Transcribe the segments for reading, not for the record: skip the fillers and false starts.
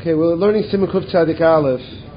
Okay, we're learning Siman Kuf Tzadik Aleph.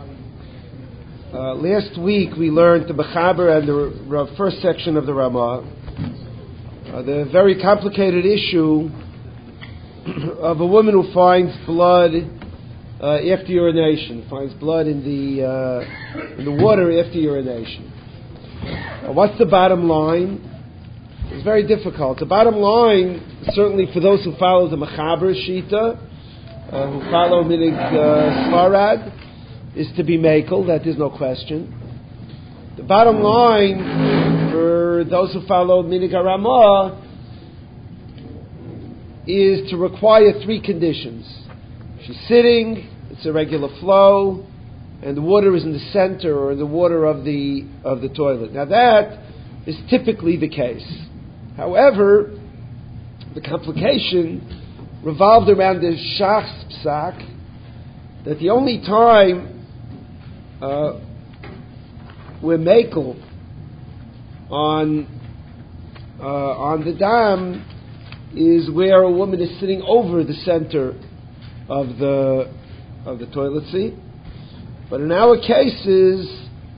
Last week we learned the Mechaber and the first section of the Ramah. The very complicated issue of a woman who finds blood after urination, finds blood in the water after urination. What's the bottom line? It's very difficult. The bottom line, certainly for those who follow the Mechaber Shita, who follow Minig Svarad, is to be Mekel, that is no question. The bottom line for those who follow Minig Ramah is to require three conditions. She's sitting, it's a regular flow, and the water is in the center or in the water of the toilet. Now that is typically the case. However, the complication revolved around the Shach's Psak, that the only time we're Mekel on the dam is where a woman is sitting over the center of the toilet seat. But in our cases,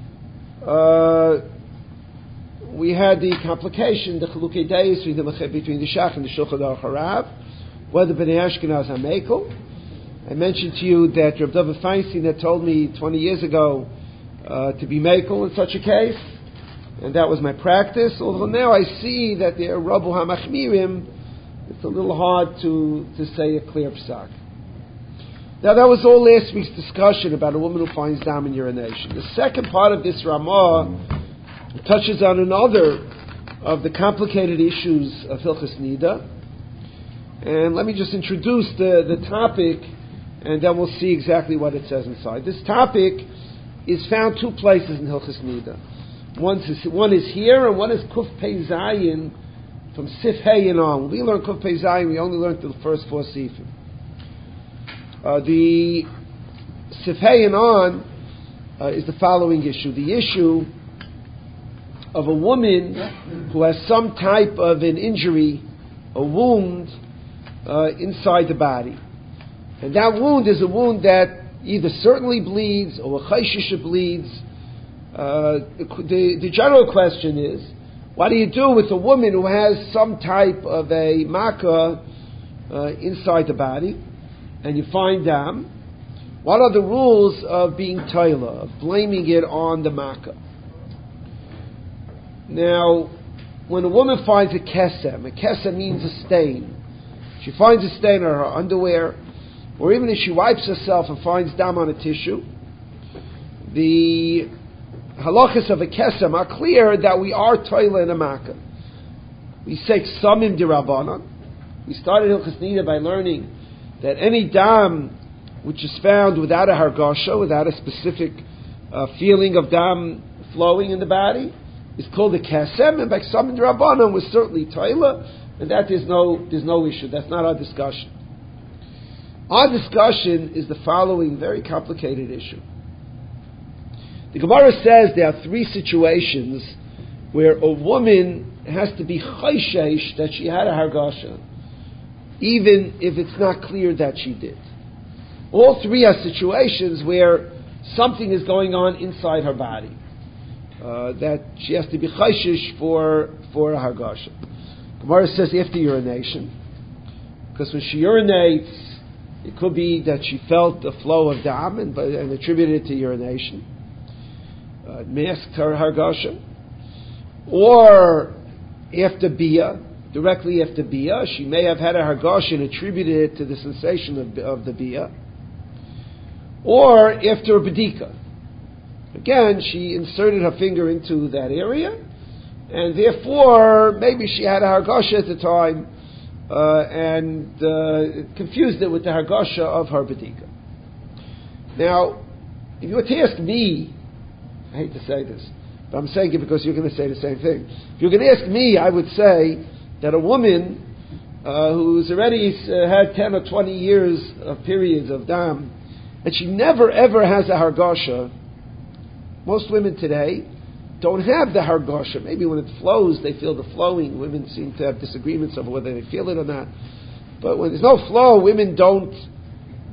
we had the complication, the Chalukei Deis between the Shach and the Shulchan Aruch Harav, whether Bnei Ashkenaz are Mekel. I mentioned to you that Reb David Feinstein had told me 20 years ago to be Mekel in such a case, and that was my practice. Although now I see that the Rabu HaMachmirim, it's a little hard to say a clear psak. Now that was all last week's discussion about a woman who finds dam in urination. The second part of this Ramah touches on another of the complicated issues of Hilchos Nida. And let me just introduce the topic, and then we'll see exactly what it says inside. This topic is found two places in Hilchos Nida. One is here, and one is Kuf Pei Zayin from Sif Hey and on. When we learn Kuf Pei Zayin, we only learn the first four Sifim. The Sif Hey and on is the following issue. The issue of a woman who has some type of an injury, a wound, inside the body. And that wound is a wound that either certainly bleeds or a chayshisha bleeds. The general question is, what do you do with a woman who has some type of a makkah inside the body, and you find dam? What are the rules of being toila, of blaming it on the makkah? Now, when a woman finds a kesem means a stain. She finds a stain on her underwear, or even if she wipes herself and finds dam on a tissue, the halachas of a kesem are clear that we are toila in a makkah. We say samim dirabanan. We started Hilchos Nida by learning that any dam which is found without a hargasha, without a specific feeling of dam flowing in the body, is called a kesem, and by samim dirabanan was certainly toila. And that there's no issue. That's not our discussion. Our discussion is the following very complicated issue. The Gemara says there are three situations where a woman has to be chayshesh that she had a hargasha, even if it's not clear that she did. All three are situations where something is going on inside her body, that she has to be chayshesh for a hargasha. Gemara says after urination, because when she urinates, it could be that she felt the flow of dam and attributed it to urination. It masked her hargasha. Or after bia, directly after bia, she may have had a hargasha and attributed it to the sensation of the bia. Or after a bedika. Again, she inserted her finger into that area, and therefore, maybe she had a hargasha at the time, and confused it with the hargasha of her bedika. Now, if you were to ask me, I hate to say this, but I'm saying it because you're going to say the same thing. If you're going to ask me, I would say that a woman who's already had 10 or 20 years of periods of dam, and she never ever has a hargasha, most women today don't have the hargasha. Maybe when it flows, they feel the flowing. Women seem to have disagreements over whether they feel it or not. But when there's no flow, women don't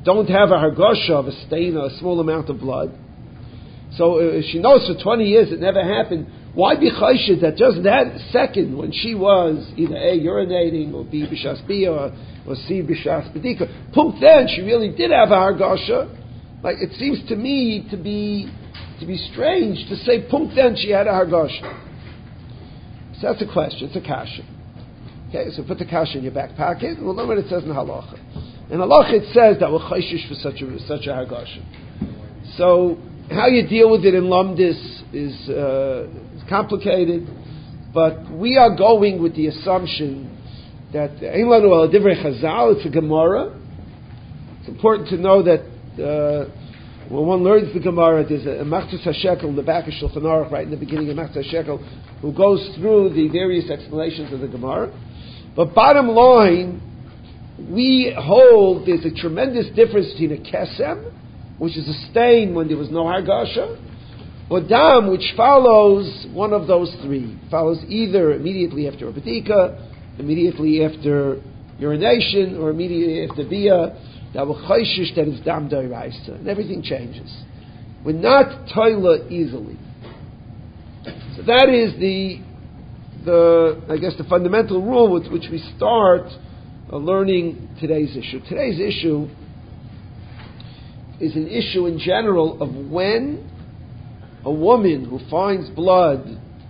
don't have a hargosha of a stain or a small amount of blood. So if she knows for 20 years it never happened, why be chayshed that just that second when she was either A, urinating, or B, b'shas bia, or C, b'shas bedika, punkt then she really did have a hargosha. Like, it seems to me to be strange to say punkt then she had a hargosha. So that's a question, it's a kasha. Okay, so put the kasha in your back pocket, and we'll learn what it says in halacha. In halacha it says that we're chayshish for such a hargosha. So, how you deal with it in Lumdis is complicated, but we are going with the assumption that Ein Lanu Ela Divrei Chazal, it's a Gemara. It's important to know that when one learns the Gemara, there's a Machzas HaShekel in the back of Shulchan Aruch, right in the beginning of Machzas HaShekel, who goes through the various explanations of the Gemara. But bottom line, we hold there's a tremendous difference between a kesem, which is a stain when there was no hargasha, or dam, which follows one of those three. Follows either immediately after a bedika, immediately after urination, or immediately after bia, that will chayshish that is dam d'oraisa, and everything changes. We're not toila easily. So that is the fundamental rule with which we start learning today's issue. Today's issue is an issue in general of when a woman who finds blood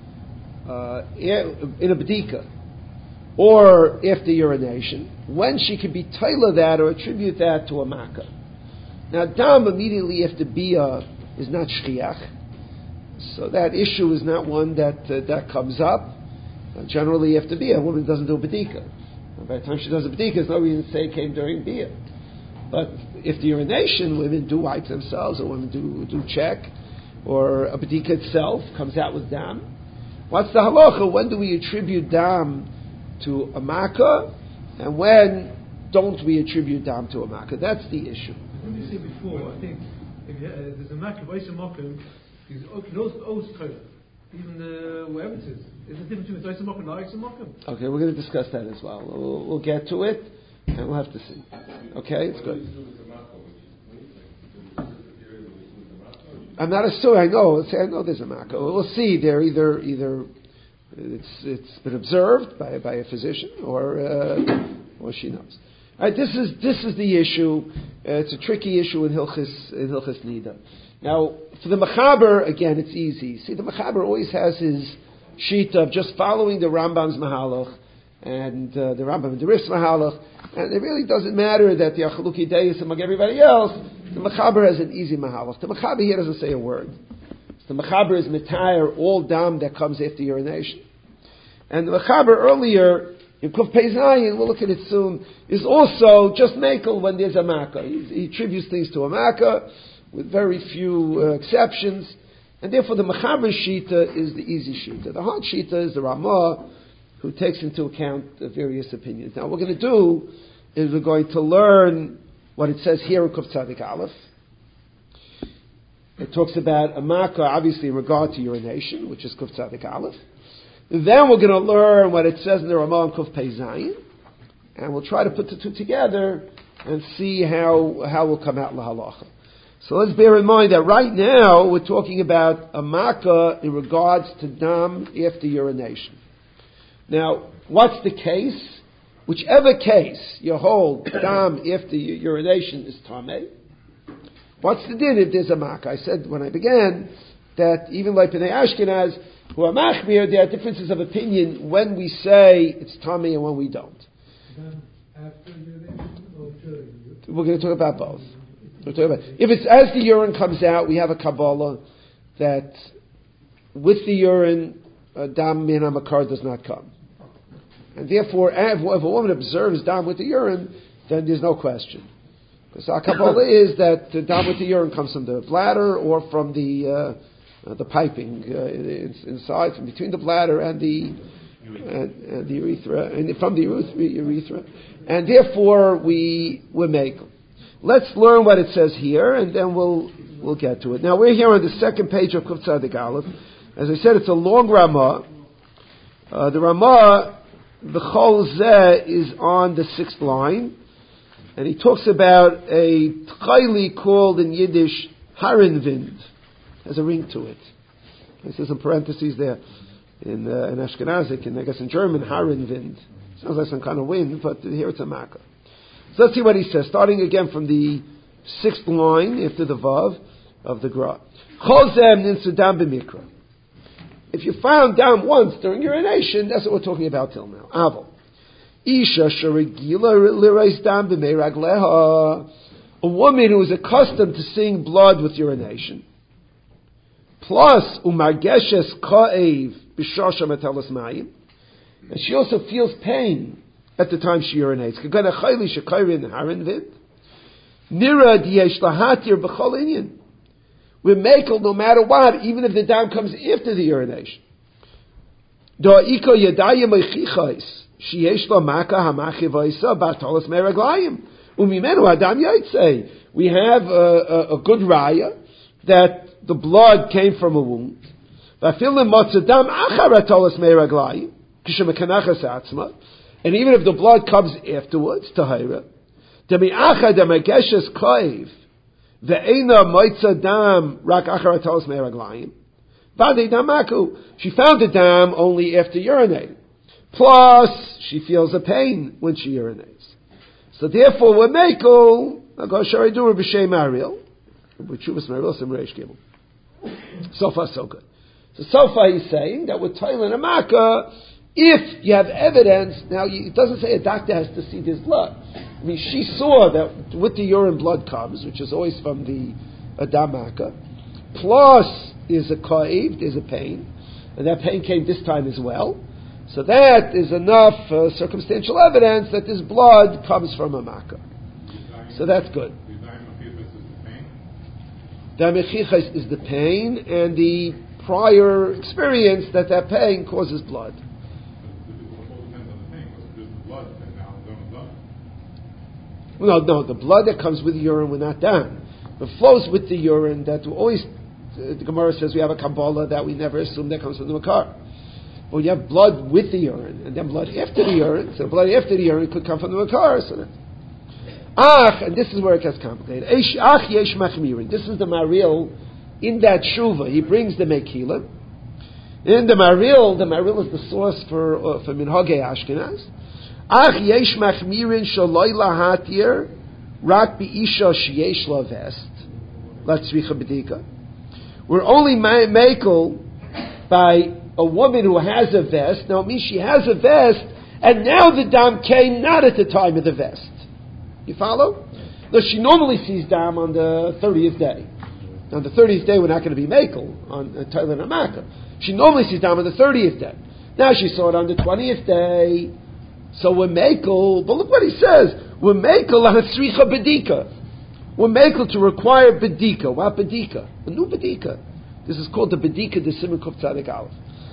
in a bedika or after urination, when she can be taila that or attribute that to a makkah. Now, dam immediately after bia is not shchiach, so that issue is not one that comes up. Generally, after bia, a woman doesn't do a bedika. By the time she does a bedika, there's no reason to say it came during bia. But if the urination, women do wipe themselves, or women do check, or a bedika itself comes out with dam. What's the halacha? When do we attribute dam to a makkah, and when don't we attribute dam to a makkah? That's the issue. What you said before, I think if there's a makkah, even wherever it is, there's a difference between Oisa Mokum and Oisa Mokum. Okay, we're going to discuss that as well. We'll get to it, and we'll have to see. Okay, it's good. I'm not assuming. I know there's a makkah. We'll see. They're either it's been observed by a physician, or she knows. All right, this is the issue. It's a tricky issue in Hilchis Nida. Now, for the Mechaber, again, it's easy. See, the Mechaber always has his sheet of just following the Rambam's Mahalach and the Rambam and the Rif's Mahalach, and it really doesn't matter that the Achaluki Deis among everybody else. The Mechaber has an easy Mahalach. The Mechaber here doesn't say a word. The Mechaber is Mitayr, all dam that comes after urination. And the Mechaber earlier, in Kuf Pei Zayin, we'll look at it soon, is also just Mekel when there's a Makkah. He attributes things to a Makkah, with very few exceptions, and therefore the Mechaber Shita is the easy Shita. The hard Shita is the Ramah, who takes into account the various opinions. Now what we're going to do is we're going to learn what it says here in Kuf Tzadik Aleph. It talks about a Makkah, obviously in regard to urination, which is Kuf Tzadik Aleph. Then we're going to learn what it says in the Ramah in Kuf Pei Zayin, and we'll try to put the two together and see how we'll come out lahalacha. So let's bear in mind that right now we're talking about a makkah in regards to dam after urination. Now, what's the case? Whichever case you hold dam after urination is tameh. What's the din if there's a makkah? I said when I began that even like Bnei Ashkenaz, who are machmir, there are differences of opinion when we say it's tameh and when we don't. After urination or during? We're going to talk about both. If it's as the urine comes out, we have a Kabbalah that with the urine, dam min hamakar does not come. And therefore, if a woman observes dam with the urine, then there's no question. Because our Kabbalah is that the dam with the urine comes from the bladder or from the piping inside, from between the bladder and the urethra, and from the urethra. And therefore, we're makel. Let's learn what it says here, and then we'll get to it. Now we're here on the second page of Kuf Tzadik Aleph. As I said, it's a long Ramah. The Ramah, the Chol Zeh, is on the 6th line, And he talks about a tchayli called in Yiddish Harenwind. Has a ring to it. This is in parentheses there. In Ashkenazic, and I guess in German, Harenwind. Sounds like some kind of wind, but here it's a Makkah. So let's see what he says, starting again from the 6th line after the Vav of the Gra. Chozem ninsudam b'mikra. If you found down once during urination, that's what we're talking about till now. Aval. Isha sharigila lirais dam b'meiragleha. A woman who is accustomed to seeing blood with urination. Plus, umargeshes ka'ev b'shasha metelas mayim. And she also feels pain at the time she urinates. Kagana chayli shekayrin harenvid. Nira diyesh lahatir b'chol inyan. We're makel no matter what, even if the dam comes after the urination. Da'iko yadayim eichichais. Sheyesh la maka hamachivaisa batalas meraglayim. Umimenu adam yaitse. We have a good raya that the blood came from a wound. And even if the blood comes afterwards, tahira, she found the dam only after urinating. Plus, she feels a pain when she urinates. So therefore, we're mekel. So far, so good. So far he's saying that with Toilet and Makkah, if you have evidence, now it doesn't say a doctor has to see this blood. I mean, she saw that with the urine blood comes, which is always from the Adam Makkah, plus there's a ka'ev, there's a pain, and that pain came this time as well. So that is enough circumstantial evidence that this blood comes from a Makkah. So that's good. The mechichas is the pain, and the prior experience that pain causes blood. No, the blood that comes with urine, we're not done. It flows with the urine that always, the Gemara says we have a Kabbalah that we never assume that comes from the Makar. But you have blood with the urine, and then blood after the urine, so blood after the urine could come from the Makar, so that. And this is where it gets complicated. Yesh machmirin. This is the Maril in that Shuva. He brings the Mekila. In the Maril is the source for Minhagei Ashkenaz. Yesh machmirin shaloi lahatir rak bi'isha sheyesh la vest. Latzricha bedika. We're only mekel by a woman who has a vest. Now it means she has a vest, and now the dam came not at the time of the vest. You follow? No, she normally sees dam on the 30th day. On the 30th day, we're not going to be mekel on Toilet and Makkah. She normally sees dam on the 30th day. Now she saw it on the 20th day. So we're mekel, but look what he says. We're mekel on a tzricha bedika. We're mekel to require bedika. What bedika? A new bedika. This is called the bedika de Siman Kuf Tzadik Aleph.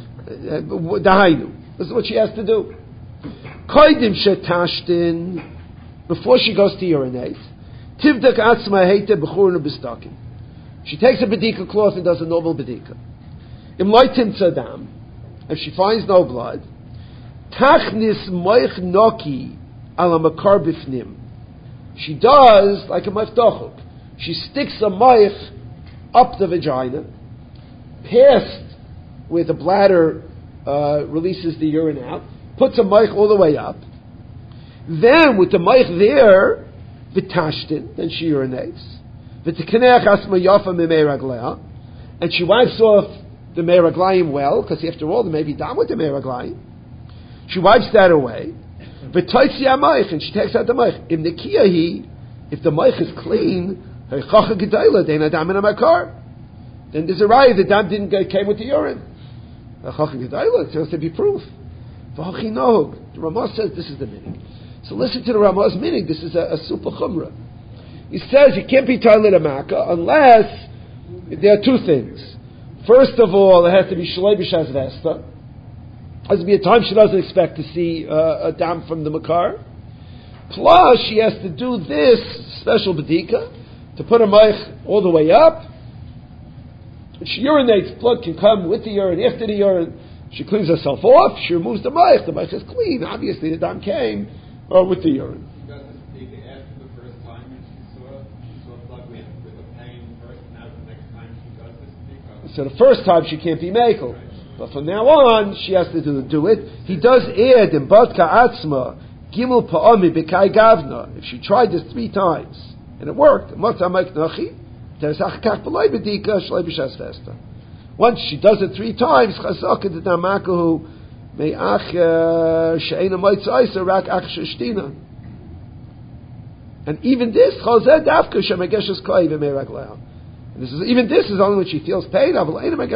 Dahainu. This is what she has to do. Koidim shetashtin. Before she goes to urinate, tivdak atzma heite b'churnu b'stakim. She takes a bedika cloth and does a normal bedika. Imloitim tzadam. If she finds no blood, tachnis moich noki ala makar bifnim. She does like a maftochuk. She sticks a moich up the vagina, past where the bladder releases the urine out, puts a moich all the way up. Then, with the maich there, v'tashtin, then she urinates. V'tikaneach asma yafa mimei ragleha, and she wipes off the mei raglayim well, because after all, there may be dam with the mei raglayim. She wipes that away. V'toitzi ha'maich, and she takes out the maich. Im nekiyahi, if the maich is clean, ha'chacha gedayla, dein adam in a makar. Then there's a raya, the dam came with the urine. Ha'chacha gedayla, it has to be proof. V'hachi nohug. The Ramah says this is the meaning. So listen to the Ramah's meaning. This is a super chumrah. He says you can't be Toilet and Makkah unless there are two things. First of all, it has to be Shalei B'Shas Vesta. It has to be a time she doesn't expect to see a dam from the Makar. Plus, she has to do this special bedika to put a maich all the way up. When she urinates, blood can come with the urine, after the urine. She cleans herself off, she removes the maich is clean. Obviously, the dam came with the urine. She does this bedika after the So the first time she can't be mekel. But from now on, she has to do it. He does add in Badka Atzma, Gimel Pa'ami B'kai Gavna. If she tried this 3 times, and it worked, once she does it 3 times, and even this, even this is only when she feels pain. She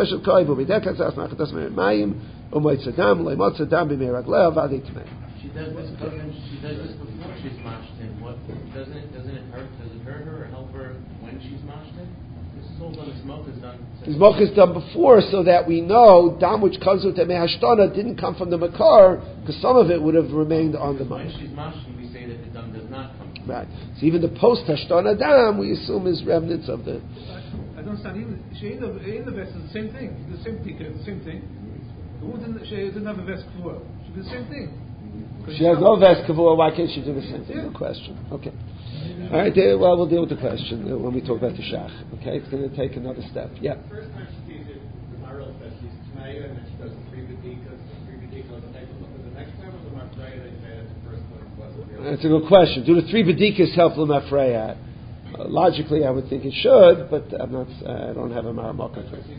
does this before she's mashtin. What doesn't it hurt? Does it hurt her or help her when she's mashtin? This is all done. The smoke is done. The smoke is done before, so that we know dam which comes with the mehashtana didn't come from the makar, because some of it would have remained on the mind. When she's mashtin, we say that the dam does not come. Right. So even the post hashtana dam, we assume is remnants of the. I don't understand. Even she in the vest is the same thing. The same ticket, the same thing. She didn't have a vest before. She did the same thing. She has no vest kavua. Why can't she do the same thing? No question. Okay. All right. Well, we'll deal with the question when we talk about the shach. Okay. It's going to take another step. Yeah. The first time she sees it, the Maral says she's Tmaya, and then she does the 3 bedikas. The 3 bedikas will take a look at the next time, or the Mafreya they say that the first one wasn't real. That's a good question. Do the 3 bedikas help the Mafreya? Logically, I would think it should, but I'm not. I don't have a maramaka for it.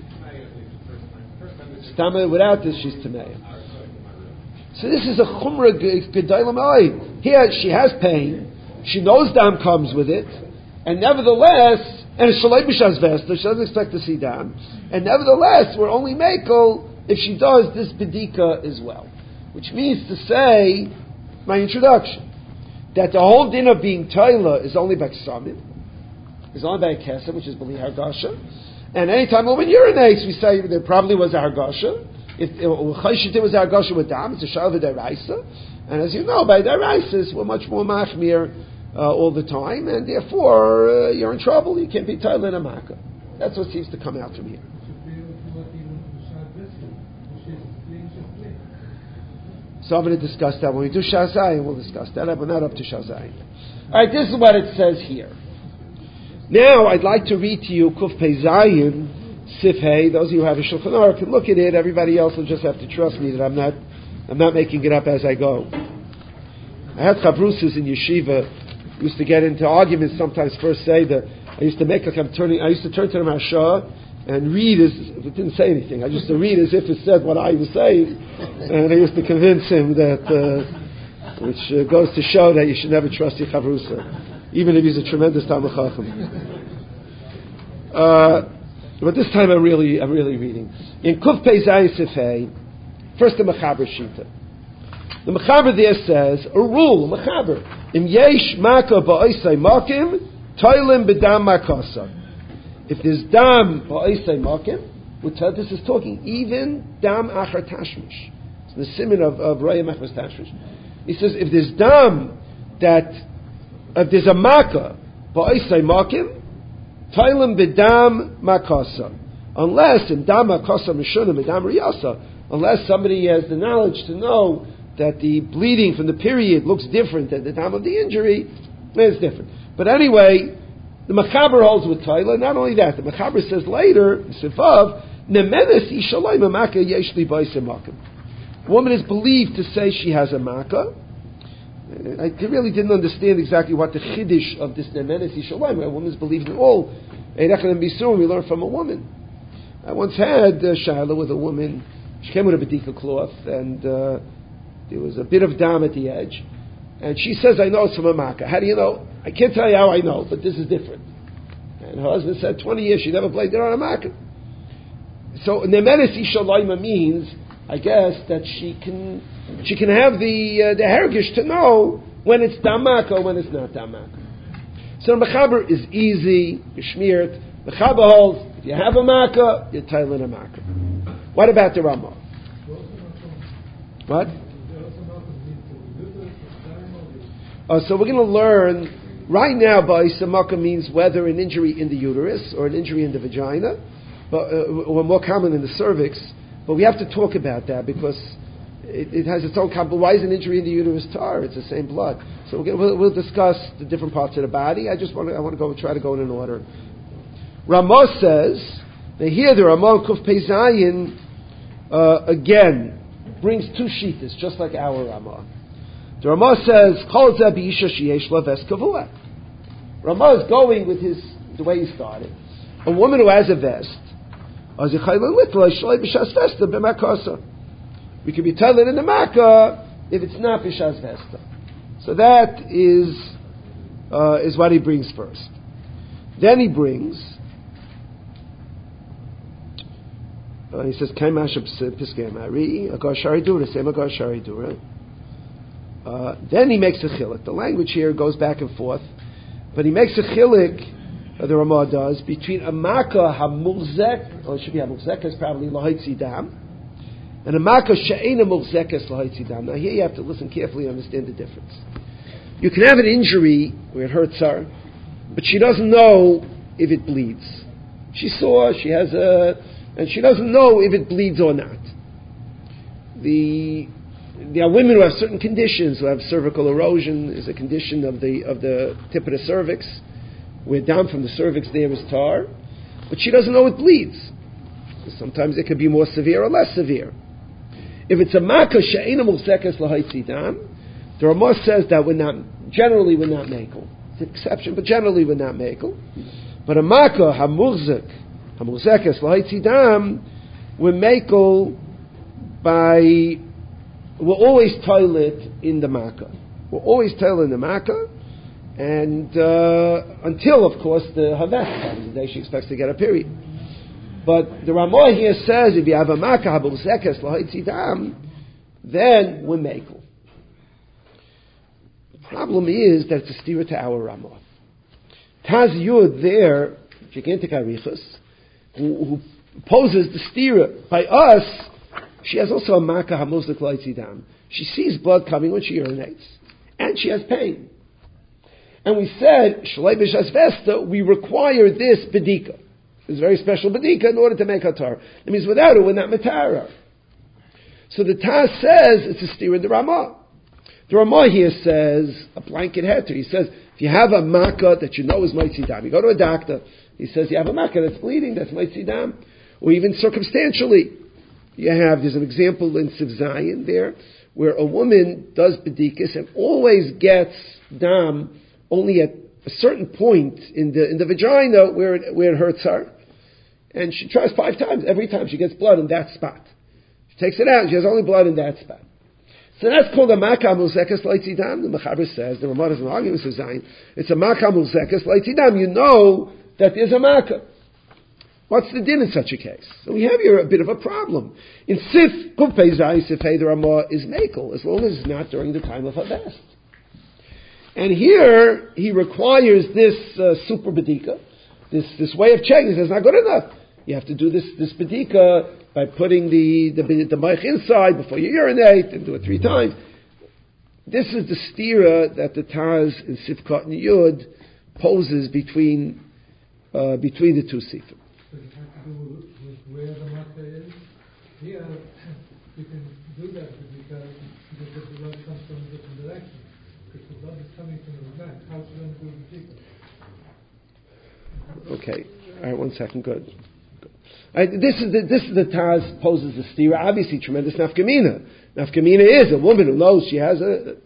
Stama, without this, she's Tmaya. So this is a chumrah gedaylam oid. Here she has pain. She knows dam comes with it, and nevertheless, and it's shalei b'shas vesta. She doesn't expect to see dam, and nevertheless, we're only mekel if she does this bedika as well, which means to say, my introduction, that the whole din of being toila is only by ksamim, is only by a kesem, which is b'li hargasha, and anytime a woman urinates, we say there probably was a hargasha. If it was a hargasha with dam, it's a shalva deraisa, and as you know, by deraisis, we're much more machmir all the time, and therefore you're in trouble. You can't be toila in a makkah. That's what seems to come out from here. So I'm going to discuss that when we do Shazai, we'll discuss that, but not up to Shazai. All right, this is what it says here. Now, I'd like to read to you Kuf Pei Zayin, Sif Hey. Those of you who have a Shulchan Aruch can look at it. Everybody else will just have to trust me that I'm not making it up as I go. I had chavrusas in yeshiva. Used to get into arguments sometimes. First say that I used to make like I'm turning. I used to turn to the Marsha and read as if it didn't say anything. I used to read as if it said what I was saying, and I used to convince him that, which goes to show that you should never trust your chavrusa, even if he's a tremendous Talmid Chacham. But this time I'm really reading. In Kuf Pei Zayin Sifei, first the Mechaber Shita. The Mechaber there says, a rule, a Mechaber, Im Yesh Maka Ba'isai Makim, Toilim B'dam Makasa. If there's Dam Ba'isai Makim, this is talking even Dam Achar Tashmish. It's the siman of Raya Mechmas Tashmish. He says, if there's Dam if there's a Maka Ba'isai Makim, Toilim B'dam Makasa. Unless in Dam Makasa Mishunim B'dam Riyasa, unless somebody has the knowledge to know that the bleeding from the period looks different at the time of the injury, it's different. But anyway, the Mechaber holds with Toila. Not only that, the Mechaber says later, Sifav, Nemenes Ishalai Mamaka Yeshli Baisa Makim. A woman is believed to say she has a Makkah. I really didn't understand exactly what the Chiddush of this Nemenes Ishalai. A woman is believed in all. Eirechad and Bisur, we learn from a woman. I once had Shaila with a woman. She came with a Bedika cloth, and there was a bit of dam at the edge. And she says, I know it's from a makkah. How do you know? I can't tell you how I know, but this is different. And her husband said, 20 years she never played it on a makkah. So, Nemenes Ishalayma means, I guess, that she can have the hergish to know when it's dam makkah, when it's not dam makkah. So, the Mechaber is easy, Geshmiert. Mechaber holds, if you have a makkah, you're tailing a makkah. What about the Ramah? What? So we're going to learn, right now, Ba'isa Makkah means whether an injury in the uterus or an injury in the vagina, or more common in the cervix, but we have to talk about that because it has its own, but why is an injury in the uterus tar? It's the same blood. So we'll discuss the different parts of the body. I want to try to go in an order. Ramah says Now here the Ramah Kuf Pei Zayin again brings two shittas, just like our Ramah. The Ramah says, Kol zeh b'isha sheyesh la ves kavua. Ramah is going with the way he started. A woman who has a vest, we can be telling in the Makkah if it's not b'shas vesta. So that is what he brings first. Then he brings. He says, "Kaimash piskei mari agar shari dura, same agar shari dura." Then he makes a chilik. The language here goes back and forth, but he makes a chilik. The Ramah does between a makkah hamulzek, or it should be hamulzekes, probably lahaitzi dam, and a makkah she'ena mulzekes lahaitzi dam. Now here you have to listen carefully and understand the difference. You can have an injury where it hurts her, but she doesn't know if it bleeds. She saw she has and she doesn't know if it bleeds or not. There are women who have certain conditions, who have cervical erosion, is a condition of the tip of the cervix, where down from the cervix there is tar, but she doesn't know it bleeds. Sometimes it could be more severe or less severe. If it's a makkah she'ena mulzekes lahaitzi dam, the Ramah says that generally we're not mekel. It's an exception, but generally we're not mekel. But a makkah hamulzekes lahaitzi dam, we're mekel we're always toilet in the makkah. We're always toilet in the makkah. And until, of course, the Havet comes, the day she expects to get a period. But the Ramah here says, if you have a makkah habulzekes lahaitzi dam, then we're mekel. The problem is that it's a stira to our Ramah. Taz Yud there, gigantic arichas, who poses the stira. By us, she has also a makkah hamulzek lahaitzi dam. She sees blood coming when she urinates, and she has pain. And we said, Shalei b'shas vesta, we require this bedika. This very special bedika in order to make hatar. That means without it, we're not matara. So the Taz says it's a steer in the Ramah. The Ramah here says a blanket heter. He says, if you have a makkah that you know is mitzi dam, you go to a doctor, he says you have a makkah that's bleeding, that's mitzi dam. Or even circumstantially, there's an example in Siv Zayin there, where a woman does bedikas and always gets dam only at a certain point in the vagina where it hurts her, and she tries 5 times. Every time she gets blood in that spot, she takes it out, and she has only blood in that spot. So that's called a makkah mulzekes lahaitzi dam. The Mechaber says, the Ramah doesn't argue with Zayin, it's a makkah mulzekes lahaitzi dam. You know that there's a makkah. What's the din in such a case? So we have here a bit of a problem. In Sif Kuf Pei Zayin Sifei, the Ramah is mekel as long as it's not during the time of Havest. And here, he requires this super bedika, this way of checking. He says, it's not good enough. You have to do this bedika by putting the mic inside before you urinate, and do it 3 times. This is the stira that the Taz in Sifkat and Yud poses between the 2 sifim. Does it have to do with where the makkah is? Here, you can do that because the blood comes from a different direction. If the blood is coming from the back, how should one do the tikka? Okay, all right, 1 second, good. This is the Taz poses the stira, obviously tremendous nafkamina. Nafkamina is a woman who knows she has a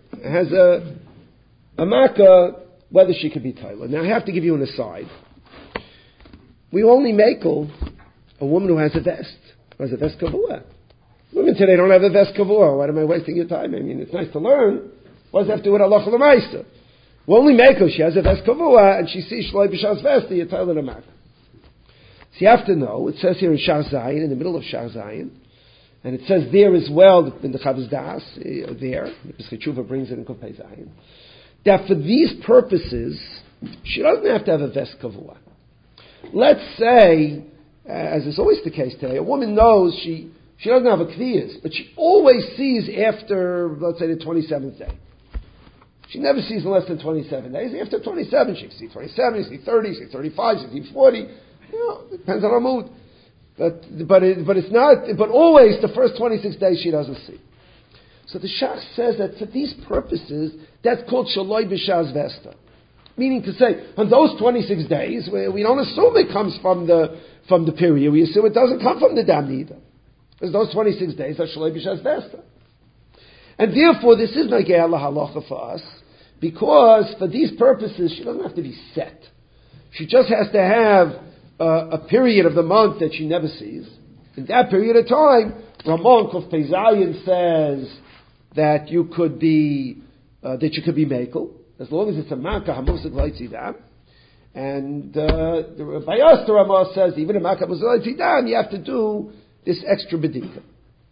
makkah, whether she could be toilet. Now I have to give you an aside. We only mekel a woman who has a vest, who has a vest kavua. Women today don't have a vest kavua. Why am I wasting your time? I mean, it's nice to learn. What does that have to do with halacha l'maisa? We only mekel she has a vest kavua and she sees shloi b'shas vesta, you tell her a makkah. So you have to know, it says here in Shar Zayin, in the middle of Shar Zayin, and it says there as well, in the Chavos Das, there, the Pesach Tshuva brings it in Kuf Pei Zayin, that for these purposes, she doesn't have to have a vest kavua. Let's say, as is always the case today, a woman knows she doesn't have a kviyas, but she always sees after, let's say, the 27th day. She never sees in less than 27 days. After 27, she can see 27, she can see 30, she can see 35, she can see 40. It depends on her mood. But it's not, but always the first 26 days she doesn't see. So the Shach says that for these purposes, that's called Shaloi B'Shas Vesta. Meaning to say, on those 26 days, we don't assume it comes from the period. We assume it doesn't come from the dam either. Because those 26 days are Shaloi B'Shas Vesta. And therefore, this is Nagei Halacha for us, because for these purposes, she doesn't have to be set. She just has to have a period of the month that she never sees. In that period of time, Ramon Kuf Peizayin says that you could be Mekel, as long as it's a Makkah Hamusik Leitzidam. And the Bayas the Ramah says, even a Makkah Hamusik Leitzidam, you have to do this extra Bedika.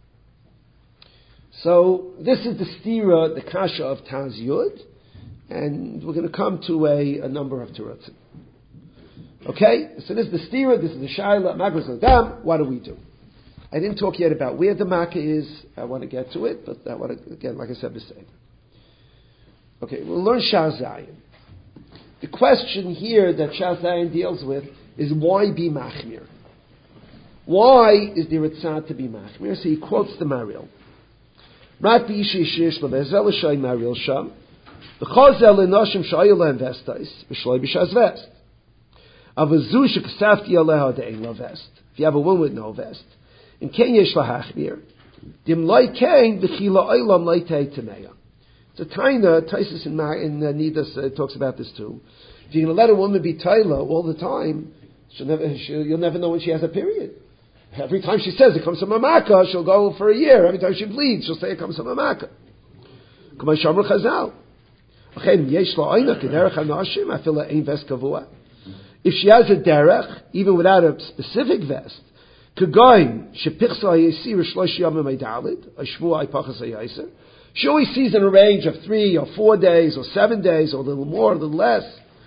So, this is the stira, the kasha of Taz Yud, and we're going to come to a number of terutzim. Okay? So this is the stira, this is the shaila, Makkah Adam, what do we do? I didn't talk yet about where the Makkah is, I want to get to it, but I want to, again, like I said, beside. Okay, we'll learn Shar Zayin. The question here that Shar Zayin deals with is why be Machmir? Why is there a tzad to be Machmir? So he quotes the Maril. Rat b'ishi shish lebezel shay Maril sham, v'chazel lenoshim shayil lehem vestais, v'shloi b'shas vest. Avazu shekasafti aleha de'ein lo vest. If you have a woman with no vest, in ken yesh lahachmir, dim loy ken v'chila oilam loy tei temeya. It's a taina, Taisus in Nidas talks about this too. If you're going to let a woman be taila all the time, you'll never know when she has a period. Every time she says it comes from a makkah, she'll go for a year. Every time she bleeds, she'll say it comes from a makkah. If she has a derech, even without a specific vest, she always sees in a range of 3 or 4 days or 7 days or a little more, a little less.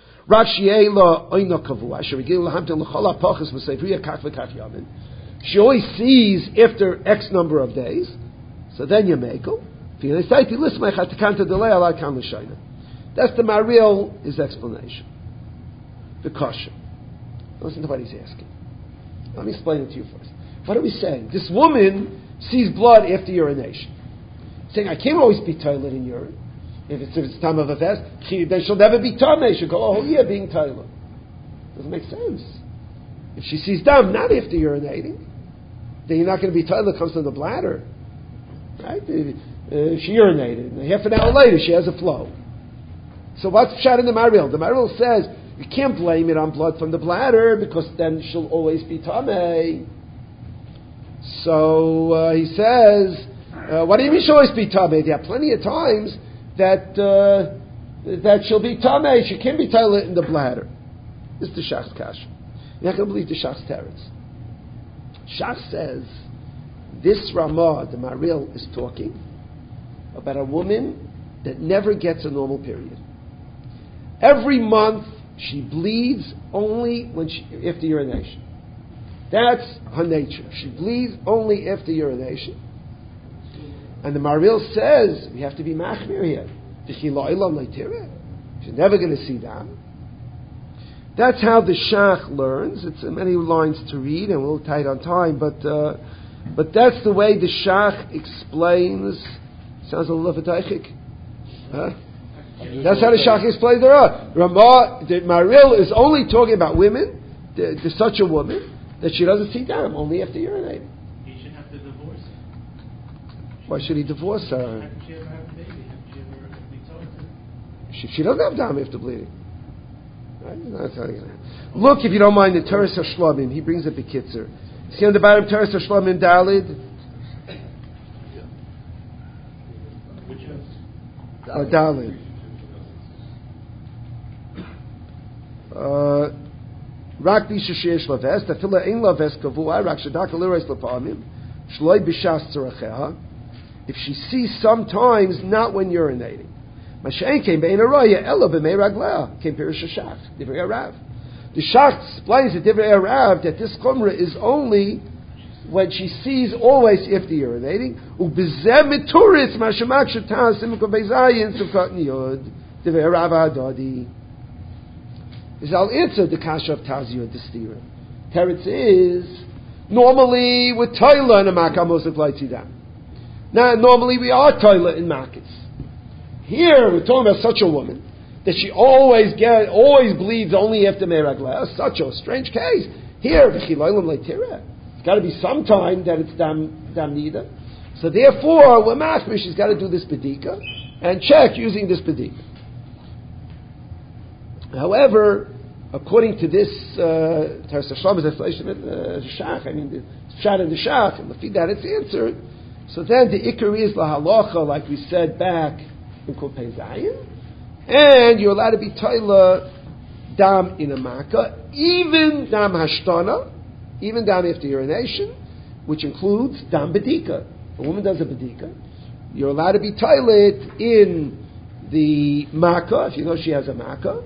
She always sees after X number of days. So then you make her. That's the Maril, his explanation. The caution. Listen to what he's asking. Let me explain it to you first. What are we saying? This woman sees blood after urination. Saying, I can't always be toilet in urine. If it's time of a fast, then she'll never be tamei. She'll go a whole year being toilet. Doesn't make sense. If she sees dam not after urinating, then you're not going to be toilet. Comes from the bladder, right? She urinated, and half an hour later she has a flow. So what's shot in the Maril? The Maril says you can't blame it on blood from the bladder because then she'll always be tamei. So he says. What do you mean she'll always be tamei? There are plenty of times that she'll be tamei. She can't be toilet in the bladder. This is the Shach's kasha. You're not going to believe the Shach's teretz. Shach says this Ramah, the Maril, is talking about a woman that never gets a normal period. Every month she bleeds only after urination. That's her nature. She bleeds only after urination. And the Maril says, we have to be machmir here. She's never going to see that. That's how the Shach learns. It's many lines to read, and we'll tie it on time, but that's the way the Shach explains. Sounds a little bit huh? That's how the Shach explains the Ramah. The Maril is only talking about women, to such a woman, that she doesn't see dam only after urinating. Why should he divorce her? She doesn't have dam after bleeding. Right? Look, if you don't mind, the Teres HaShlomim. He brings up a kitzer. See on the bottom, Teres HaShlomim Dalid? Dalid. Rak bisha sheyesh lavest, afila ein lavest kavua, rak shadaka lirais lefamim, shloi b'shas tzaracheha. If she sees sometimes, not when urinating. Mashain came bein araya ella b'mei raglea came pirish shach divrei Arav. The Shach explains that divrei Arav that this chumrah is only when she sees always after urinating. Ubezeh mituris mashamak shetaz simukah beizayin sukat niyod divrei Arav adadi. I'll answer the kasha of Taziyah the stira. Teretz is normally with toilet and a makam mosek leitzidam. Now, normally we are toilet in markets. Here, we're talking about such a woman that she always bleeds only after Meraglah. Such a strange case. Here, it's got to be some time that it's dam nida. So therefore, we're mashma, she's got to do this bedika and check using this bedika. However, according to this Teres Hashem is shach, I mean the Pshat and the Shach, and the feed that it's answered. So then the ikar is la halacha, like we said back in Kol Pei Zayin, and you're allowed to be toila dam in a makkah, even dam hashtana, even dam after urination, which includes dam bedika. A woman does a bedika, you're allowed to be toilet in the makkah if you know she has a makkah.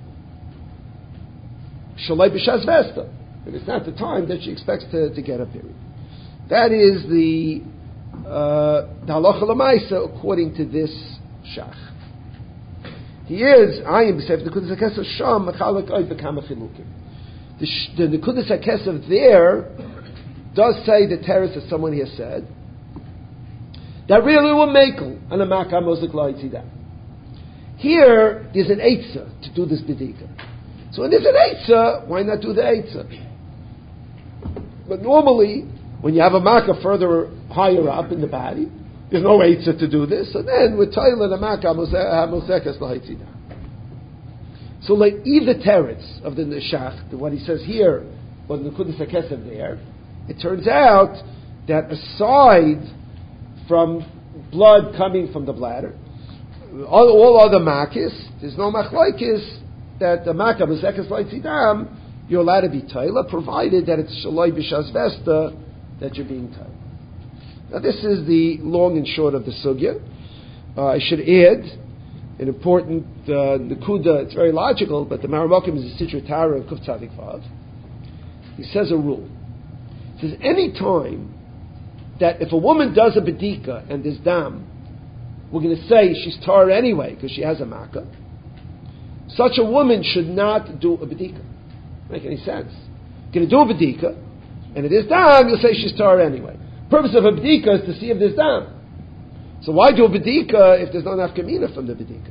Shalai b'shas vesta, but it's not the time that she expects to get a period. That is the halacha l'maisa according to this shach. He is ayin b'sefer nekudas hakesav sham machalek oy b'kama chilukim. The nekudas hakesav there does say the teres as someone here said that really will make an amaka mozik la'itzidah. Here there's an eitzah to do this bedika. So when there's an eitzah, why not do the eitzah? But normally, when you have a makkah further higher up in the body, there's no eitzah to do this. So then, with Tayla the makkah mosekas l'haitzida. So like either teretz of the neshach, what he says here, or the nekudas hakesav there, it turns out that aside from blood coming from the bladder, all other makkahs, there's no machlokes that the makkah b'zekas l'tzidam, you're allowed to be toila, provided that it's shaloi b'shas vesta that you're being toila. Now this is the long and short of the sugya. I should add an important nekuda. It's very logical, but the Maramokim is a Sitra Tara of Kuf Tzadik Vav. He says a rule. He says any time that if a woman does a bedika and there's dam, we're going to say she's tar anyway because she has a makkah. Such a woman should not do a bedika. Make any sense? You're going to do a bedika, and if there's dam, you'll say she's tar anyway. The purpose of a bedika is to see if there's dam. So why do a bedika if there's no nafkamina from the bedika?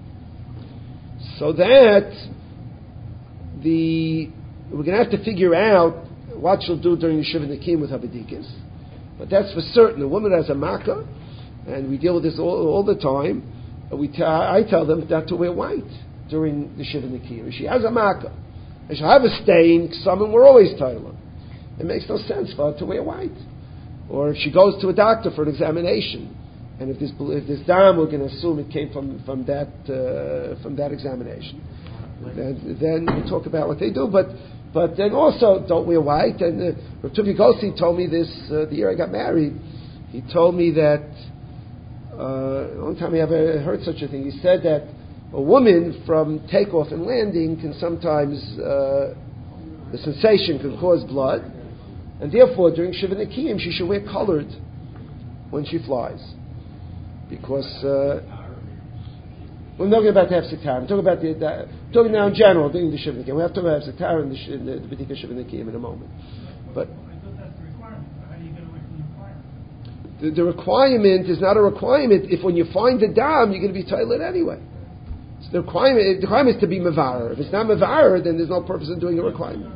So that we're going to have to figure out what she'll do during the Shiva Nikim with her bedikas. But that's for certain. A woman has a makkah, and we deal with this all the time. I tell them not to wear white during the Shiva Nikim. If she has a makkah, and she'll have a stain, some we're always Thailand. It makes no sense for her to wear white. Or if she goes to a doctor for an examination, and if this dam, we're going to assume it came from that examination. Then we talk about what they do, but then also don't wear white. And Rav Tuvi Gosi told me this the year I got married. He told me that a long time I ever heard such a thing. He said that a woman from takeoff and landing can sometimes the sensation can cause blood, and therefore during Shiva Nekiyim she should wear colored when she flies, because we're not about to have Sitar. I'm talking about talking now in general during the Shiva Nekiyim. We have to have Sitar in the B'dika Shiva Nekiyim in a moment, but. The requirement is not a requirement if when you find the dam, you're going to be toilet anyway. So the requirement is to be mevarer. If it's not mevarer, then there's no purpose in doing a requirement.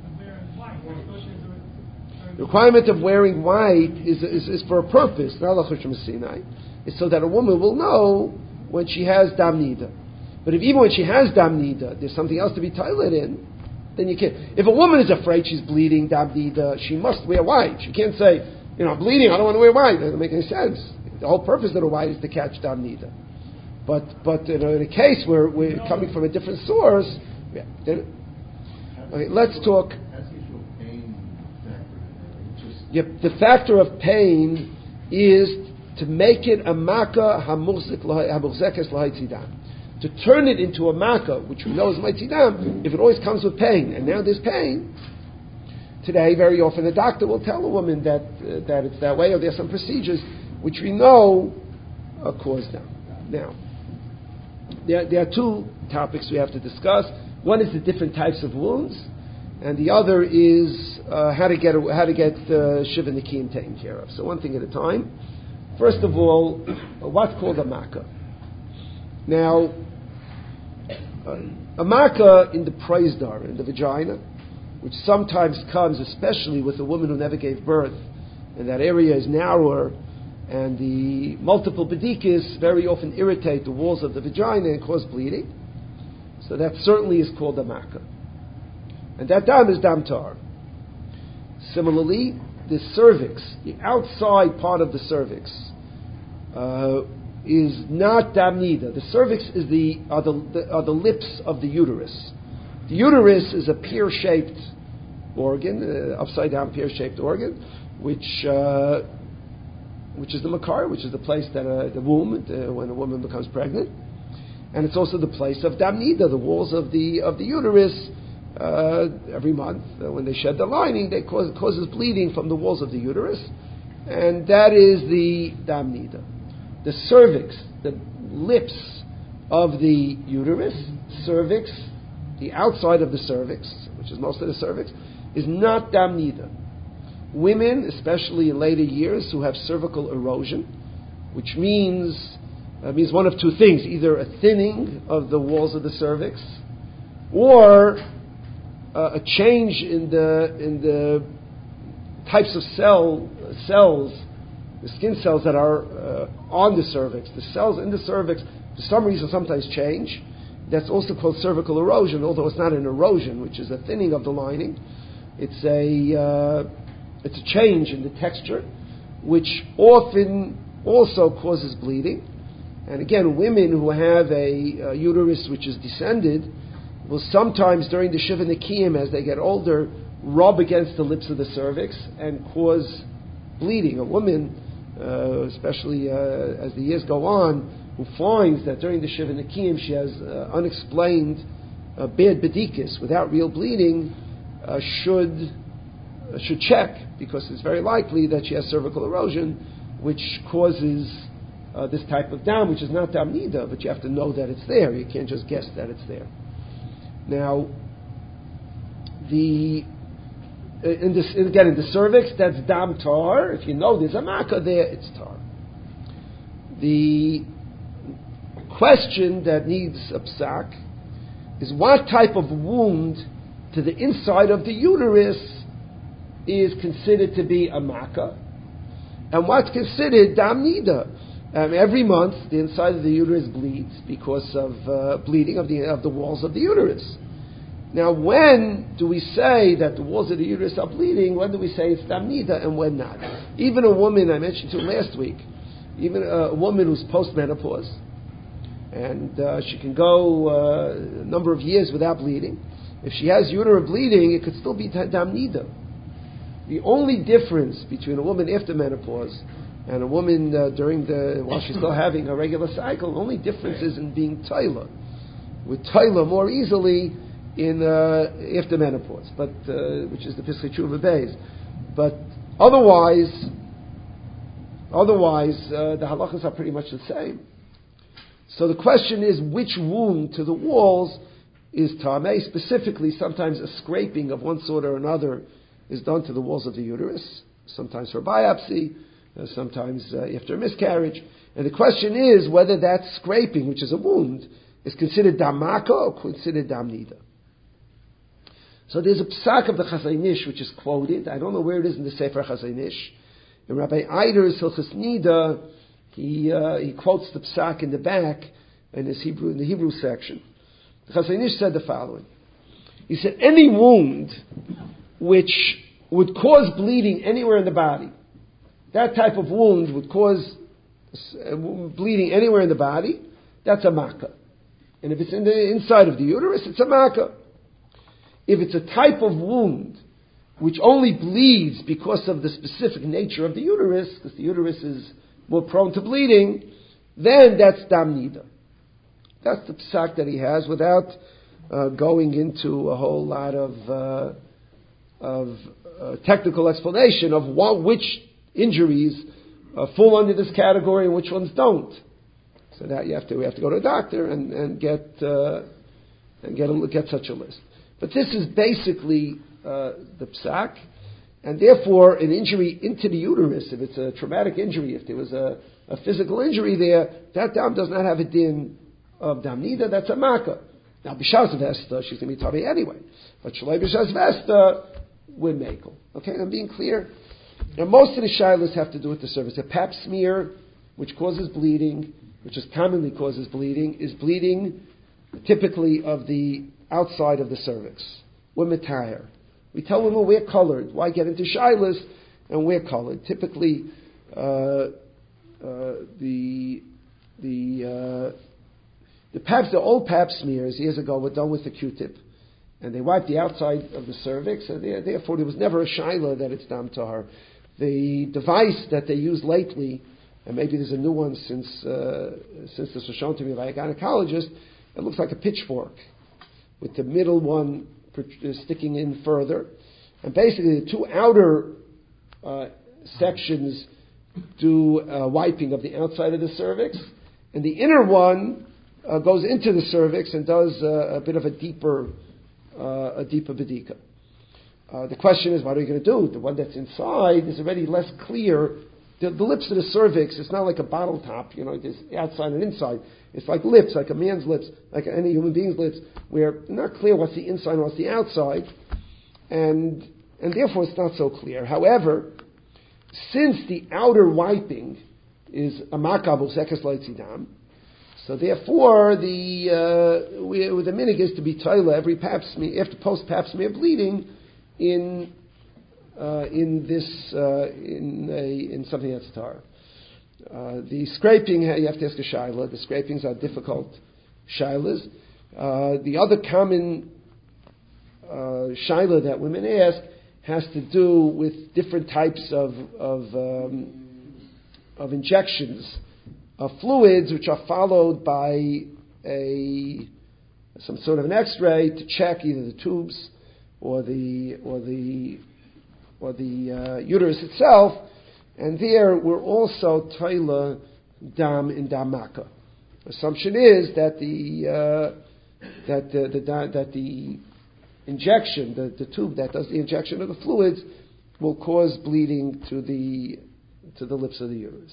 The requirement of wearing white is for a purpose, not l'chushim Sinai. It's so that a woman will know when she has dam nida. But even when she has dam nida, there's something else to be toilet in, then you can't. If a woman is afraid she's bleeding dam nida, she must wear white. She can't say, I'm bleeding, I don't want to wear white. That doesn't make any sense. The whole purpose of the white is to catch dam nida. But in a case where we're coming from a different source, okay, let's talk. The factor of pain is to make it a makkah hamurzekes l'haitzidam. To turn it into a makkah, which we know is l'haitzidam, if it always comes with pain, and now there's pain. Today, very often, the doctor will tell a woman that it's that way, or there's some procedures which we know cause them. Now, there are two topics we have to discuss. One is the different types of wounds, and the other is how to get Shiva Nekiyim taken care of. So one thing at a time. First of all, what's called a makkah? Now, A makkah in the praisdar, in the vagina, which sometimes comes, especially with a woman who never gave birth, and that area is narrower, and the multiple bedikis very often irritate the walls of the vagina and cause bleeding. So that certainly is called a makkah. And that dam is dam tar. Similarly, the cervix, the outside part of the cervix, is not dam nida. The cervix is are the lips of the uterus. The uterus is a pear-shaped organ, upside down pear-shaped organ, which is the makar, which is the place that the womb, when a woman becomes pregnant, and it's also the place of dam nida, the walls of the uterus. Every month, when they shed the lining, they causes bleeding from the walls of the uterus, and that is the dam nida. The cervix, the lips of the uterus, cervix, the outside of the cervix, which is most of the cervix, is not dam nida. Women, especially in later years, who have cervical erosion, which means one of two things: either a thinning of the walls of the cervix, or a change in the types of cells, the skin cells that are on the cervix. The cells in the cervix, for some reason, sometimes change. That's also called cervical erosion, although it's not an erosion, which is a thinning of the lining. It's a change in the texture, which often also causes bleeding. And again, women who have a uterus which is descended will sometimes, during the Shiva Nekiyim, as they get older, rub against the lips of the cervix and cause bleeding. A woman, especially as the years go on, who finds that during the Shiva Nekiyim she has unexplained bad bedikis without real bleeding, should check, because it's very likely that she has cervical erosion, which causes this type of dam, which is not dam nida, but you have to know that it's there. You can't just guess that it's there. Now, in the cervix, that's dam tar. If you know there's a makkah there, it's tar. The question that needs a psak is what type of wound to the inside of the uterus is considered to be a makkah, and what's considered dam nida. Every month, the inside of the uterus bleeds because of bleeding of the walls of the uterus. Now, when do we say that the walls of the uterus are bleeding? When do we say it's dam nida, and when not? Even a woman, I mentioned to last week, even a woman who's post-menopause, and she can go a number of years without bleeding. If she has uterine bleeding, it could still be dam nida. The only difference between a woman after menopause and a woman while she's still having a regular cycle, the only difference is in being toila. With toila more easily in after menopause, but which is the Pischei Tshuva Beis. But otherwise, the halachas are pretty much the same. So the question is, which wound to the walls is tamei? Specifically, sometimes a scraping of one sort or another is done to the walls of the uterus, sometimes for biopsy, sometimes after a miscarriage. And the question is whether that scraping, which is a wound, is considered dam makkah or considered dam nida. So there's a psak of the Chazon Ish which is quoted. I don't know where it is in the Sefer Chazon Ish. In Rabbi Eider's Hilchos Nida, he quotes the psak in the back in the Hebrew section. The Chazon Ish said the following. He said, any wound which would cause bleeding anywhere in the body, that type of wound would cause bleeding anywhere in the body, that's a makkah. And if it's in the inside of the uterus, it's a makkah. If it's a type of wound which only bleeds because of the specific nature of the uterus, because the uterus is more prone to bleeding, then that's dam nida. That's the psak that he has, without going into a whole lot of technical explanation of which injuries fall under this category and which ones don't. So that we have to go to a doctor and get such a list. But this is basically the psak, and therefore an injury into the uterus, if it's a traumatic injury, if there was a physical injury there, that dam does not have a din of dam nida, that's a makkah. Now, B'Shas Vesta, she's going to be Tari anyway. But Shalai B'Shas Vesta, we're Mekel. Okay, I'm being clear. Now, most of the shilas have to do with the cervix. A pap smear, which causes bleeding, which is commonly causes bleeding, is bleeding typically of the outside of the cervix. We're Matayr. We tell women we're colored. Why get into shilas and we're colored? Typically, the old pap smears years ago were done with a Q-tip, and they wiped the outside of the cervix, and therefore there was never a shaila that it's dam tahar. The device that they use lately, and maybe there's a new one since this was shown to me by a gynecologist, it looks like a pitchfork, with the middle one sticking in further, and basically the two outer sections do wiping of the outside of the cervix, and the inner one goes into the cervix and does a bit of a deeper bedika. The question is, what are you going to do? The one that's inside is already less clear. The lips of the cervix, it's not like a bottle top, there's outside and inside. It's like lips, like a man's lips, like any human being's lips, where it's not clear what's the inside and what's the outside, and therefore it's not so clear. However, since the outer wiping is a makabel zekes leitzidam, so therefore the minig is to be toila every pap smear, after post pap smear bleeding in something that's tar. The scraping, you have to ask a shaila. The scrapings are difficult shailas. The other common shaila that women ask has to do with different types of injections of fluids, which are followed by some sort of an X-ray to check either the tubes or the uterus itself, and there we're also toila dam in damaka. Assumption is that the injection, the tube that does the injection of the fluids, will cause bleeding to the lips of the uterus.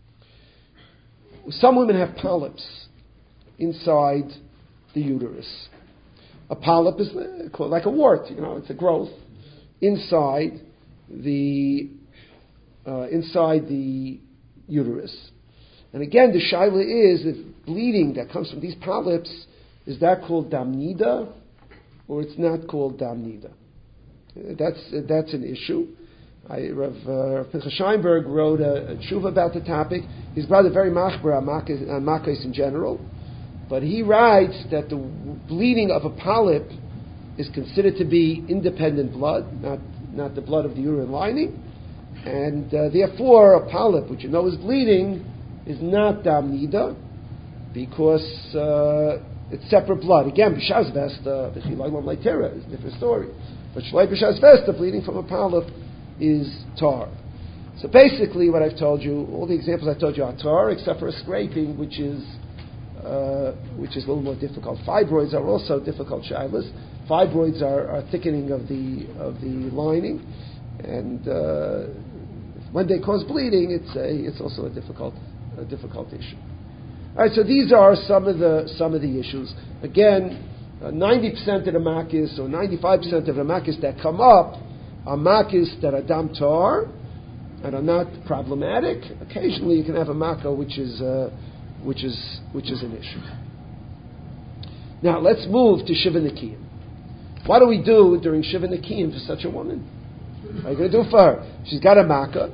Some women have polyps inside the uterus. A polyp is like a wart, it's a growth inside the uterus. And again, the shaila is, if bleeding that comes from these polyps, is that called damnida, or it's not called damnida? That's an issue. Rav Pinchas Scheinberg wrote a tshuva about the topic. He's rather very machber on makos in general, but he writes that the bleeding of a polyp is considered to be independent blood, not the blood of the uterine lining, and therefore a polyp, which is bleeding, is not damnida because it's separate blood. Again, b'shas vesta, b'chilaylam leitera is a different story, but shlei b'shas vesta, bleeding from a polyp, is tar. So basically, what I've told you, all the examples I told you are tar, except for a scraping, which is a little more difficult. Fibroids are also difficult shailas. Fibroids are thickening of the lining, and when they cause bleeding, it's also a difficult issue. All right, so these are some of the issues. Again, 90% of the makis or 95% of the makis that come up are makis that are dam tar and are not problematic. Occasionally, you can have a makkah which is an issue. Now, let's move to Shiva Nikiyim. What do we do during Shiva Nikiyim for such a woman? What are you going to do for her? She's got a makkah,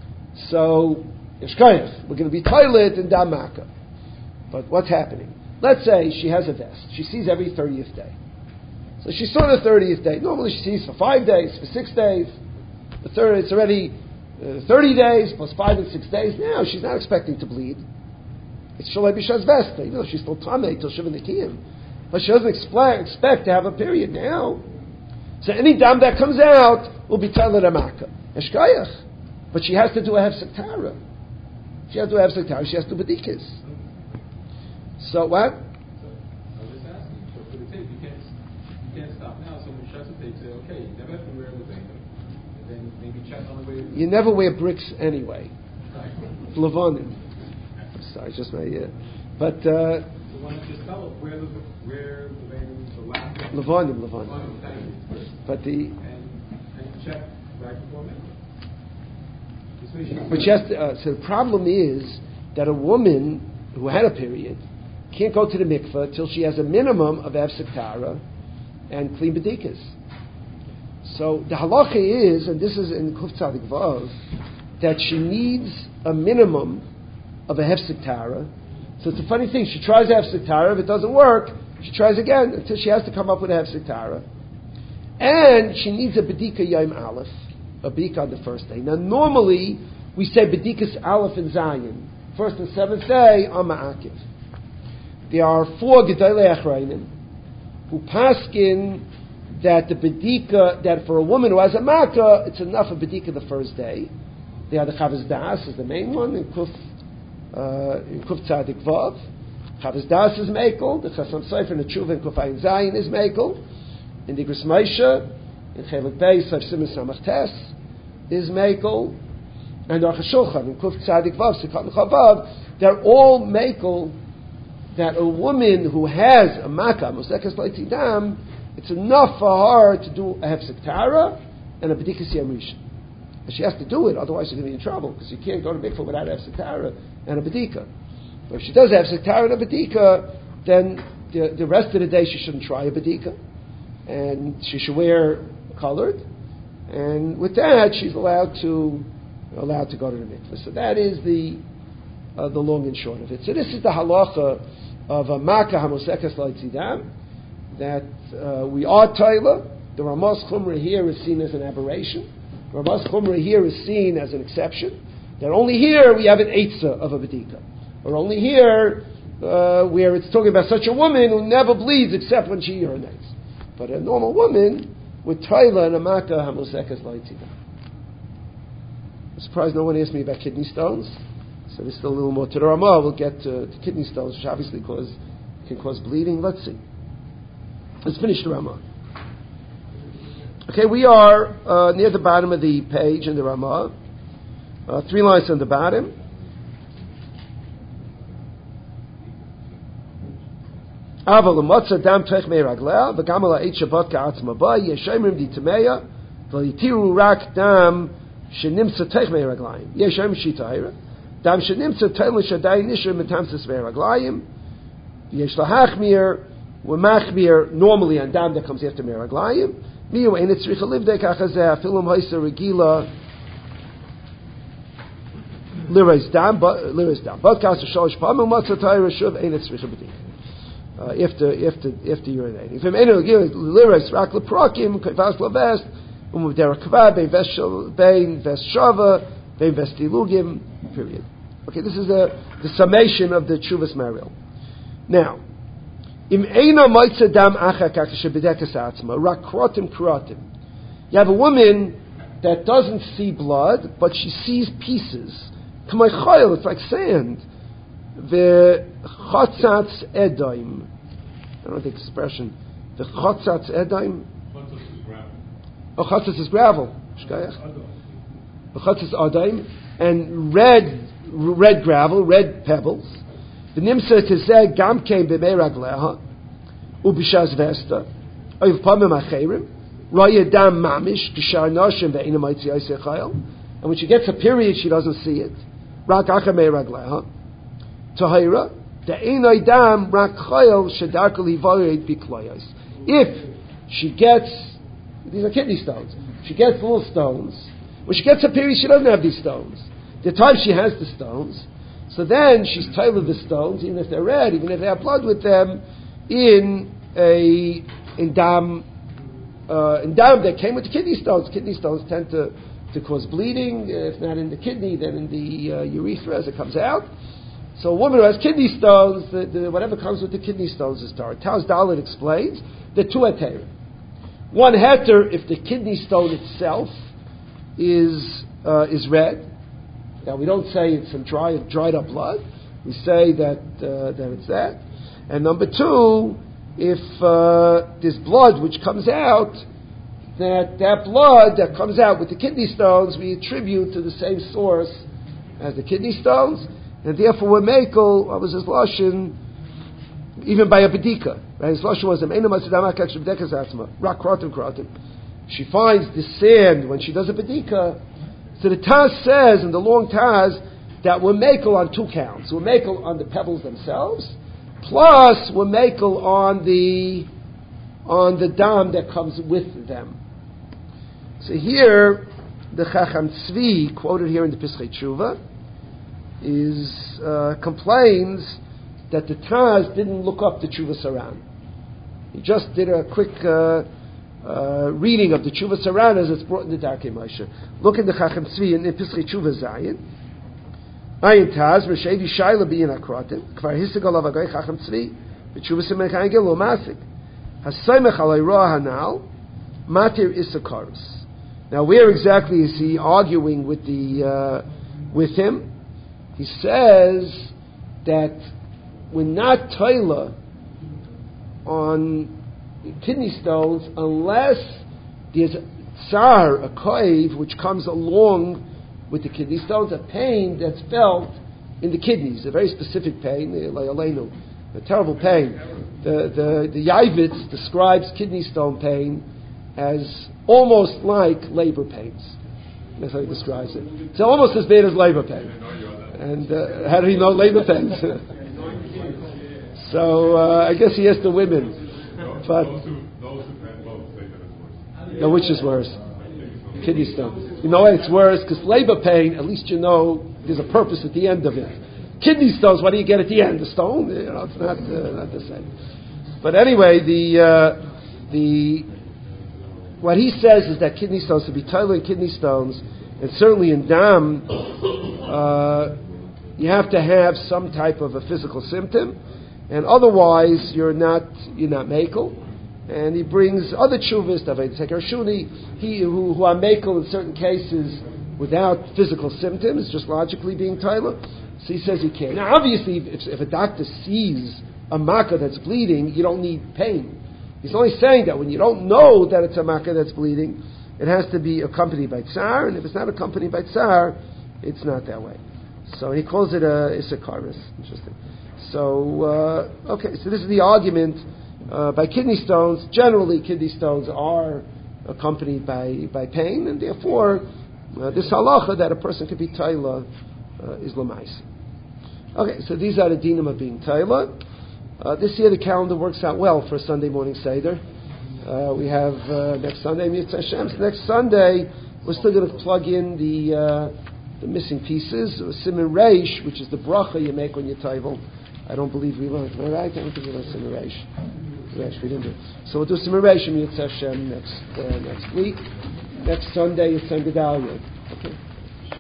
so yeshkayach, we're going to be toilet and dam makkah. But what's happening? Let's say she has a vest. She sees every 30th day. So she saw the 30th day. Normally she sees for 5 days, for 6 days. The third, it's already 30 days plus 5 and 6 days. Now she's not expecting to bleed. It's Shalei B'Shas Vesta, even though she's still Tamei till Shiva Nikiyim. But she doesn't expect to have a period now. So any dam that comes out will be Talat Amaka. Eshkayach. But she has to do a Hefsek Tara. She has to do a Hefsek Tara. She has to do B'dikas. So what? You never wear bricks anyway. Lavonim. I'm sorry, just my but one that just tell us where the last Levanim. But and check right before me. But yes, so the problem is that a woman who had a period can't go to the mikveh till she has a minimum of Hefsek Tara and clean bedikas. So the halacha is, and this is in Kuf Tzadik Vav, that she needs a minimum of a Hefsek Tara. So it's a funny thing. She tries Hefsek Tara. If it doesn't work, she tries again until she has to come up with a Hefsek Tara. And she needs a Bedika Yom Aleph, a Bedika on the first day. Now normally we say Bedikas Aleph and Zayin, first and seventh day on Ma'akiv. There are 4 Gedolei Achrayim who paskin that the Bedika, that for a woman who has a Makkah, it's enough of Bedika the first day. They are the Chavaz Das is the main one in Kuf Tzadik Vav. Chavaz Das is Mekel. The Chasam Sofer and the Tshuva in Kuf Ayin Zayin is Mekel. In the Igros Moshe, in Chelik Beis, Sav Siman Samach Tes is Mekel. And Aruch HaShulchan in Kuf Tzadik Vav, Sikat Chavav, they're all Mekel that a woman who has a Makkah, Mosekas Leitzidam, it's enough for her to do a Hefsek Tara and a Bedikas Yom Rishon. And she has to do it, otherwise she's going to be in trouble, because you can't go to mikveh without a Hefsek Tara and a Bedika. But if she does a Hefsek Tara and a Bedika, then the rest of the day she shouldn't try a Bedika, and she should wear colored, and with that she's allowed to go to the mikveh. So that is the long and short of it. So this is the halacha of a Makkah Hamosekas Leitzidam, that we are Taila. The Ramas Chumra here is seen as an aberration. Ramas Chumra here is seen as an exception. That only here we have an Eitzah of a Bedika. Or only here where it's talking about such a woman who never bleeds except when she urinates. But a normal woman with Taila and a Makkah Hamosekas Leitzidam. I'm surprised no one asked me about kidney stones. So there's still a little more to the Ramah. We'll get to kidney stones, which obviously can cause bleeding. Let's see. Let's finish the Ramah. Okay, we are near the bottom of the page in the Ramah. 3 lines on the bottom. Aval l'motza dam tech me'raglea v'gam la'et shabbat ka'atzma ba yeshayimrim ditameya v'yitiru rak dam shenimtza tech me'raglayim yeshayim shitahira dam shenimtza tech l'shadai nishir metamtzis me'raglayim yesh lahachmir Machmir normally on dam that comes after meraglayim. Miu ein etzricha livdei kachazeh afilum haisa regila lirais dam. But kaser shalosh pamim matzatayra shuv ein etzricha b'dik. After urinating. If enu regila lirais rak leprakim kavas lavest umuvdera kavad bein vest shava bein vest dilugim. Period. Okay, this is the summation of the Tshuvas Mariel. Now. You have a woman that doesn't see blood, but she sees pieces. It's like sand. The chotzatz edaim. I don't know the expression. The chotzatz edaim. Chotzatz is gravel. The chotzatz edaim and red gravel, red pebbles. The nimsa tezeh gam kein b'mei ragleha ubishaz vesta oiv pamim acherim raya dam mamish kishar nashim ve'ina maitzi aisei chayil, and when she gets a period she doesn't see it. Rak acha mei ragleha tahira de'inai dam rak chayil shedarka livarid biklayos. If she gets, these are kidney stones, she gets little stones. When she gets a period she doesn't have these stones. The time she has the stones, so then she's tied with the stones, even if they're red, even if they have blood with them, in dam that came with the kidney stones. Kidney stones tend to cause bleeding, if not in the kidney, then in the urethra as it comes out. So a woman who has kidney stones, whatever comes with the kidney stones is tar. Taz Dalit explains the 2 heter. 1 heter if the kidney stone itself is red. Now we don't say it's some dried up blood. We say that it's that. And number 2, if there's blood which comes out, that blood that comes out with the kidney stones we attribute to the same source as the kidney stones, and therefore we're mekel. What was his lashon? even by a bedika. Right? His lashon was rak kratim. She finds the sand when she does a bedika. So the Taz says in the long Taz that we're makel on two counts. We're makel on the pebbles themselves, plus we're makel on the dam that comes with them. So here, the Chacham Tzvi, quoted here in the Pischei Tshuva, complains that the Taz didn't look up the Tshuva Saran. He just did a quick reading of the Tshuva Saran as it's brought in the Darkei Moshe. Look in the Chacham Tzvi in the Pischei Tshuva Zayin. Ayin Taz, Reshedi Shaila Biyin Akrotim, Kvar Hisagal Avagoy Chacham Tzvi, B'Tshuva Simech Angel Lo Masik, Hasaymech Alay Roa Hanal, Matir Isakarus. Now, where exactly is he arguing with him? He says that we're not toila on kidney stones unless there's tsar, a koiv, which comes along with the kidney stones, a pain that's felt in the kidneys, a very specific pain, a terrible pain. The Yavitz describes kidney stone pain as almost like labor pains. That's how he describes it. It's almost as bad as labor pain. And how did he know labor pains? So I guess he asked the women. But those who had both say that it's worse. No, which is worse? Kidney stone. You know why it's worse? Because labor pain, at least you know there's a purpose at the end of it. Kidney stones, what do you get at the end? The stone? It's not the same. But anyway, what he says is that kidney stones, to be toilet in kidney stones, and certainly in dam, you have to have some type of a physical symptom, and otherwise you're not makel. And he brings other tshuvas, who are makel in certain cases without physical symptoms, just logically being toilet. So he says you can't. Now, obviously, if a doctor sees a makkah that's bleeding, you don't need pain. He's only saying that when you don't know that it's a makkah that's bleeding, it has to be accompanied by tsar, and if it's not accompanied by tsar, it's not that way. So he calls it a isakaris. Interesting. So, so this is the argument by kidney stones. Generally, kidney stones are accompanied by pain, and therefore, this halacha that a person could be taila is lamais. Okay, so these are the dinim of being taila. This year the calendar works out well for a Sunday morning Seder. We have next Sunday, Mitzvah Hashem. So next Sunday, we're still going to plug in the missing pieces. Siman Reish, which is the bracha you make on your table. I don't believe we learned. Am I right? I don't think we learned Siman Reish. We didn't do. So we'll do Siman Reish and Mitzvah Hashem next week. Next Sunday, it's San Gedalia. Okay.